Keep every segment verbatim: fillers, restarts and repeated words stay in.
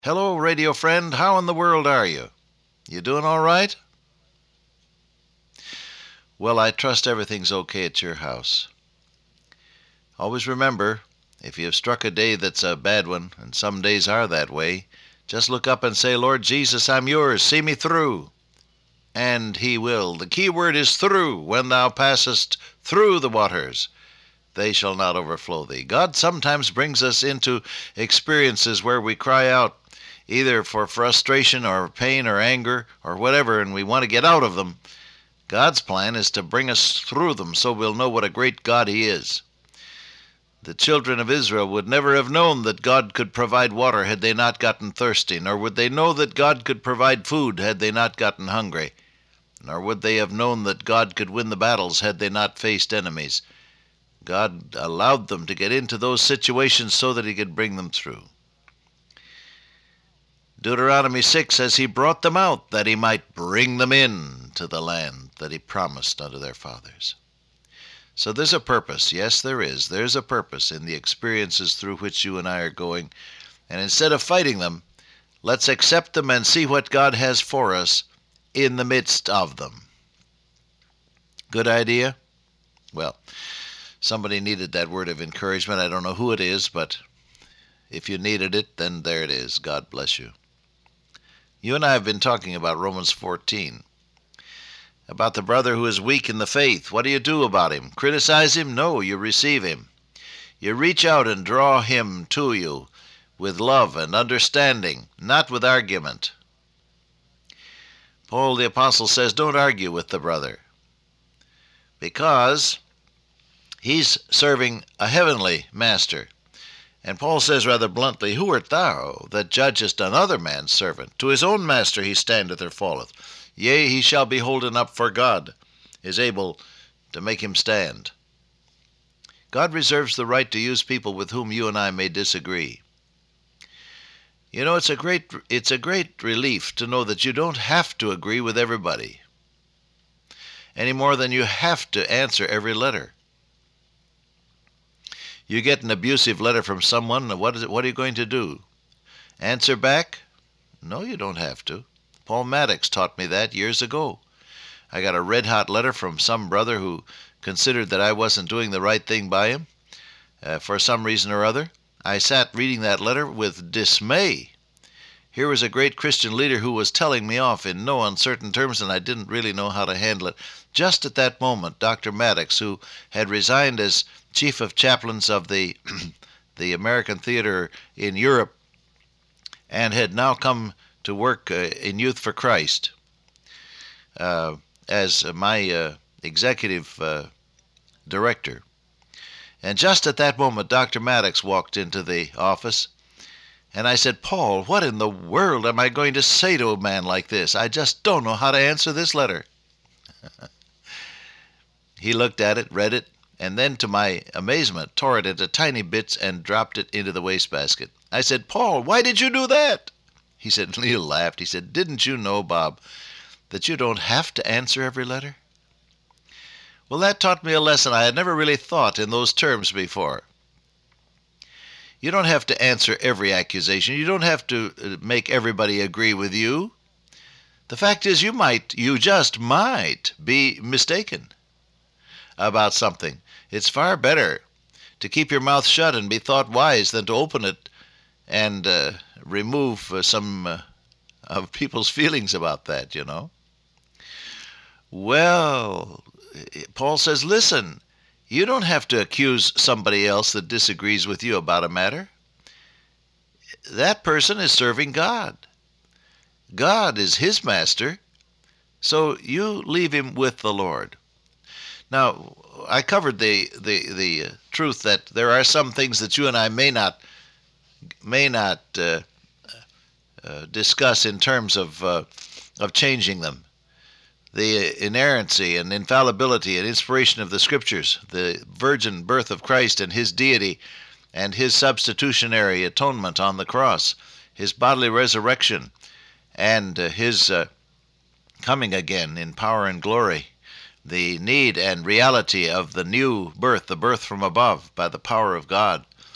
Hello, radio friend. How in the world are you? You doing all right? Well, I trust everything's okay at your house. Always remember, if you have struck a day that's a bad one, and some days are that way, just look up and say, Lord Jesus, I'm yours. See me through. And he will. The key word is through. When thou passest through the waters, they shall not overflow thee. God sometimes brings us into experiences where we cry out, either for frustration or pain or anger or whatever, and we want to get out of them. God's plan is to bring us through them so we'll know what a great God he is. The children of Israel would never have known that God could provide water had they not gotten thirsty, nor would they know that God could provide food had they not gotten hungry, nor would they have known that God could win the battles had they not faced enemies. God allowed them to get into those situations so that he could bring them through. Deuteronomy six says he brought them out that he might bring them in to the land that he promised unto their fathers. So there's a purpose. Yes, there is. There's a purpose in the experiences through which you and I are going. And instead of fighting them, let's accept them and see what God has for us in the midst of them. Good idea? Well, somebody needed that word of encouragement. I don't know who it is, but if you needed it, then there it is. God bless you. You and I have been talking about Romans fourteen, about the brother who is weak in the faith. What do you do about him? Criticize him? No, you receive him. You reach out and draw him to you with love and understanding, not with argument. Paul the Apostle says, don't argue with the brother, because he's serving a heavenly master. And Paul says rather bluntly, who art thou that judgest another man's servant? To his own master he standeth or falleth. Yea, he shall be holden up, for God is able to make him stand. God reserves the right to use people with whom you and I may disagree. You know, it's a great, it's a great relief to know that you don't have to agree with everybody, any more than you have to answer every letter. You get an abusive letter from someone, what is it, what are you going to do? Answer back? No, you don't have to. Paul Maddox taught me that years ago. I got a red-hot letter from some brother who considered that I wasn't doing the right thing by him uh, for some reason or other. I sat reading that letter with dismay. Here was a great Christian leader who was telling me off in no uncertain terms, and I didn't really know how to handle it. Just at that moment, Doctor Maddox, who had resigned as chief of chaplains of the the American Theater in Europe and had now come to work uh, in Youth for Christ uh, as my uh, executive uh, director. And just at that moment, Doctor Maddox walked into the office, and I said, Paul, what in the world am I going to say to a man like this? I just don't know how to answer this letter. He looked at it, read it, and then, to my amazement, tore it into tiny bits and dropped it into the wastebasket. I said, Paul, why did you do that? He said, he laughed. He said, didn't you know, Bob, that you don't have to answer every letter? Well, that taught me a lesson I had never really thought in those terms before. You don't have to answer every accusation. You don't have to make everybody agree with you. The fact is, you might, you just might be mistaken about something. It's far better to keep your mouth shut and be thought wise than to open it and uh, remove uh, some uh, of people's feelings about that, you know. Well, Paul says, listen, you don't have to accuse somebody else that disagrees with you about a matter. That person is serving God. God is his master, so you leave him with the Lord. Now, I covered the the the uh, truth that there are some things that you and I may not may not uh, uh, discuss in terms of uh, of changing them. The inerrancy and infallibility and inspiration of the Scriptures, the virgin birth of Christ and his deity and his substitutionary atonement on the cross, his bodily resurrection, and uh, his uh, coming again in power and glory, the need and reality of the new birth, the birth from above by the power of God,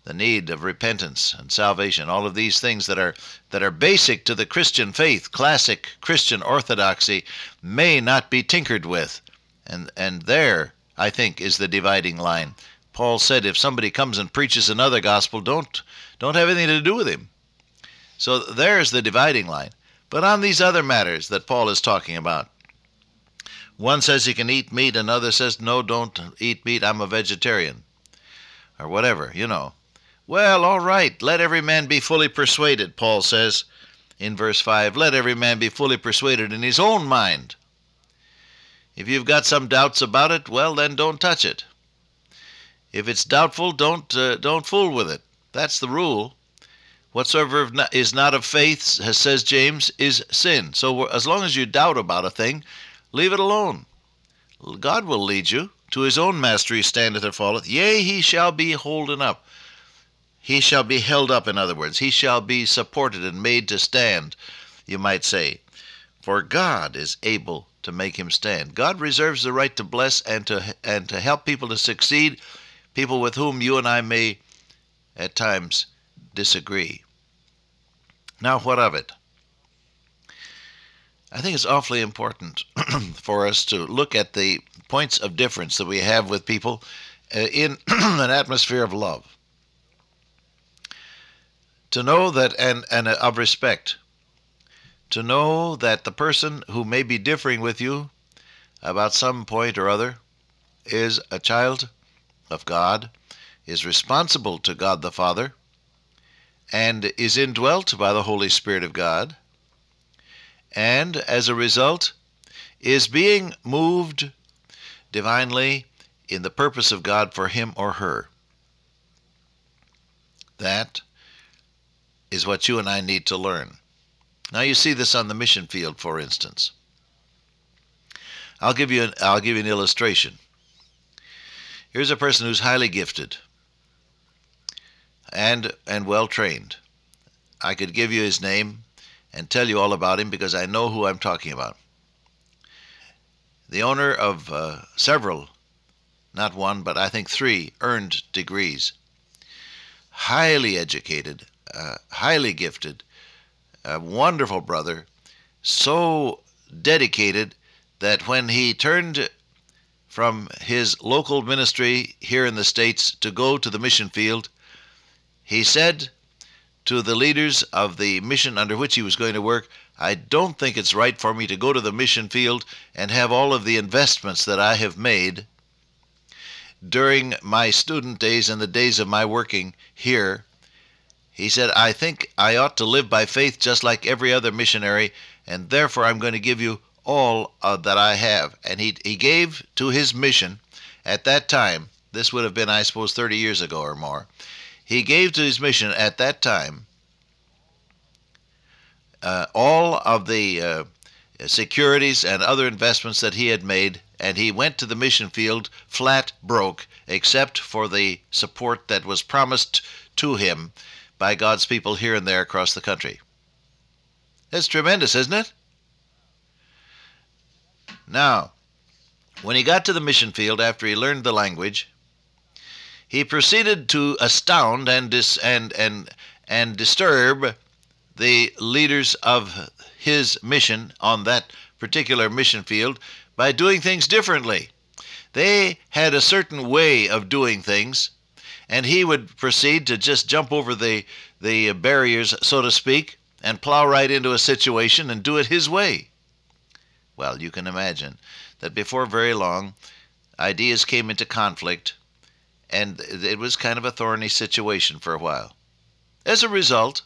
the need of repentance and salvation, all of these things that are that are basic to the Christian faith, classic Christian orthodoxy, may not be tinkered with. And and there, I think, is the dividing line. Paul said, if somebody comes and preaches another gospel, don't don't have anything to do with him. So there's the dividing line. But on these other matters that Paul is talking about, one says he can eat meat, another says, no, don't eat meat, I'm a vegetarian, or whatever, you know. Well, all right, let every man be fully persuaded, Paul says in verse five. Let every man be fully persuaded in his own mind. If you've got some doubts about it, well, then don't touch it. If it's doubtful, don't uh, don't fool with it. That's the rule. Whatsoever is not of faith, says James, is sin. So as long as you doubt about a thing, leave it alone. God will lead you. To his own mastery standeth or falleth. Yea, he shall be holden up. He shall be held up, in other words. He shall be supported and made to stand, you might say. For God is able to make him stand. God reserves the right to bless and to and to help people to succeed, people with whom you and I may at times disagree. Now, what of it? I think it's awfully important for us to look at the points of difference that we have with people uh, in an atmosphere of love. To know that, and, and of respect, to know that the person who may be differing with you about some point or other is a child of God, is responsible to God the Father, and is indwelt by the Holy Spirit of God, and as a result is being moved divinely in the purpose of God for him or her. That is what you and I need to learn. Now you see this on the mission field, for instance. I'll give you an, I'll give you an illustration. Here's a person who's highly gifted and and well trained. I could give you his name and tell you all about him because I know who I'm talking about. The owner of uh, several, not one, but I think three earned degrees. Highly educated, uh, highly gifted, a wonderful brother, so dedicated that when he turned from his local ministry here in the States to go to the mission field, he said to the leaders of the mission under which he was going to work, I don't think it's right for me to go to the mission field and have all of the investments that I have made during my student days and the days of my working here. He said, I think I ought to live by faith just like every other missionary, and therefore I'm going to give you all uh, that I have. And he, he gave to his mission at that time, this would have been, I suppose, thirty years ago or more, he gave to his mission at that time uh, all of the uh, securities and other investments that he had made, and he went to the mission field flat broke, except for the support that was promised to him by God's people here and there across the country. That's tremendous, isn't it? Now, when he got to the mission field after he learned the language, he proceeded to astound and dis- and and and disturb the leaders of his mission on that particular mission field by doing things differently. They had a certain way of doing things, and he would proceed to just jump over the the barriers, so to speak, and plow right into a situation and do it his way. Well, you can imagine that before very long, ideas came into conflict, and it was kind of a thorny situation for a while. As a result,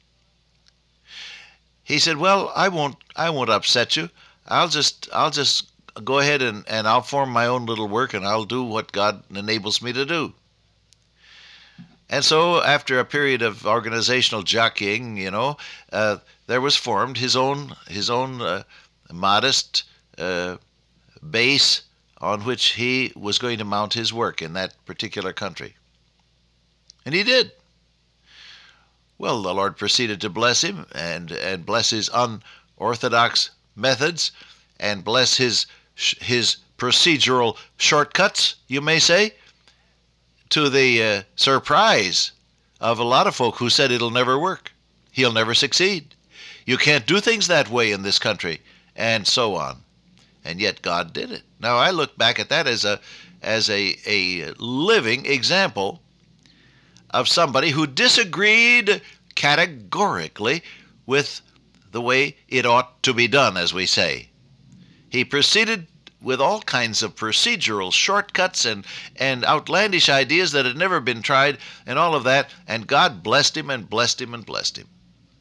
he said, well, I won't I won't upset you. I'll just I'll just go ahead and, and I'll form my own little work, and I'll do what God enables me to do. And so after a period of organizational jockeying, you know, uh, there was formed his own his own uh, modest uh, base on which he was going to mount his work in that particular country. And he did. Well, the Lord proceeded to bless him and, and bless his unorthodox methods and bless his his procedural shortcuts, you may say, to the uh, surprise of a lot of folk who said it'll never work. He'll never succeed. You can't do things that way in this country, and so on. And yet God did it. Now I look back at that as a as a, a living example of somebody who disagreed categorically with the way it ought to be done, as we say. He proceeded with all kinds of procedural shortcuts and, and outlandish ideas that had never been tried and all of that, and God blessed him and blessed him and blessed him.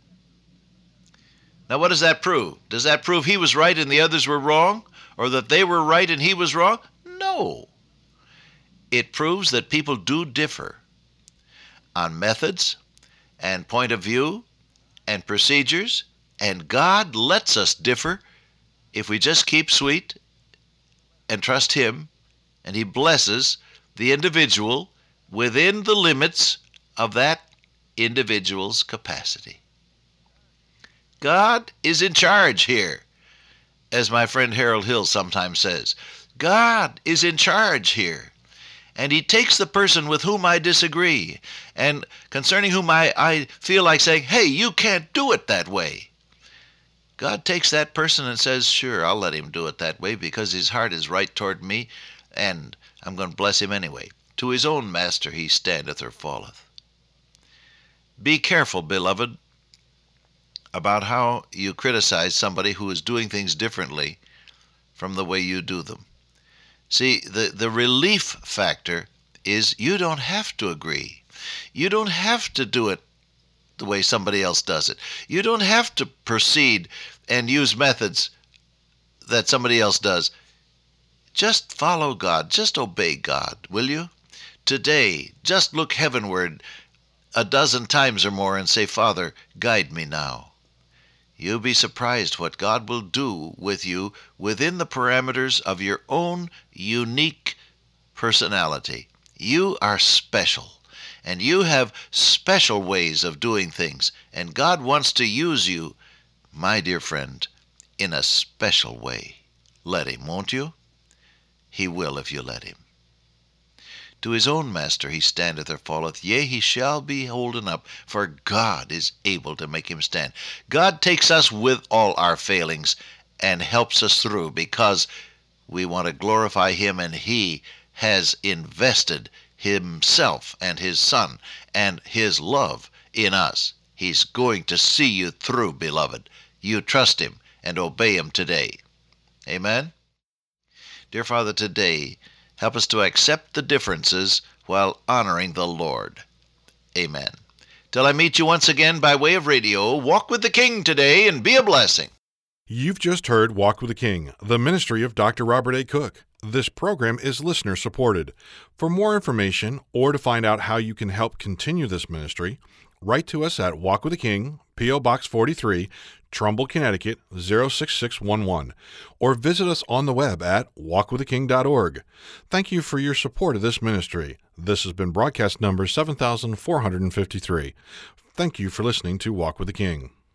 Now what does that prove? Does that prove he was right and the others were wrong? Or that they were right and he was wrong? No. It proves that people do differ on methods and point of view and procedures, and God lets us differ if we just keep sweet and trust him, and he blesses the individual within the limits of that individual's capacity. God is in charge here, as my friend Harold Hill sometimes says. God is in charge here. And he takes the person with whom I disagree, and concerning whom I, I feel like saying, hey, you can't do it that way. God takes that person and says, sure, I'll let him do it that way because his heart is right toward me, and I'm going to bless him anyway. To his own master he standeth or falleth. Be careful, beloved, about how you criticize somebody who is doing things differently from the way you do them. See, the, the relief factor is you don't have to agree. You don't have to do it the way somebody else does it. You don't have to proceed and use methods that somebody else does. Just follow God. Just obey God, will you? Today, just look heavenward a dozen times or more and say, Father, guide me now. You'll be surprised what God will do with you within the parameters of your own unique personality. You are special, and you have special ways of doing things, and God wants to use you, my dear friend, in a special way. Let him, won't you? He will if you let him. To his own master he standeth or falleth, yea, he shall be holden up, for God is able to make him stand. God takes us with all our failings and helps us through because we want to glorify him, and he has invested himself and his Son and his love in us. He's going to see you through, beloved. You trust him and obey him today. Amen? Dear Father, today, help us to accept the differences while honoring the Lord. Amen. Till I meet you once again by way of radio, walk with the King today and be a blessing. You've just heard Walk with the King, the ministry of Doctor Robert A. Cook. This program is listener-supported. For more information or to find out how you can help continue this ministry, write to us at Walk with the King, P O. Box forty-three, Trumbull, Connecticut, zero six six one one, or visit us on the web at walk with the king dot org. Thank you for your support of this ministry. This has been broadcast number seven thousand four hundred fifty-three. Thank you for listening to Walk with the King.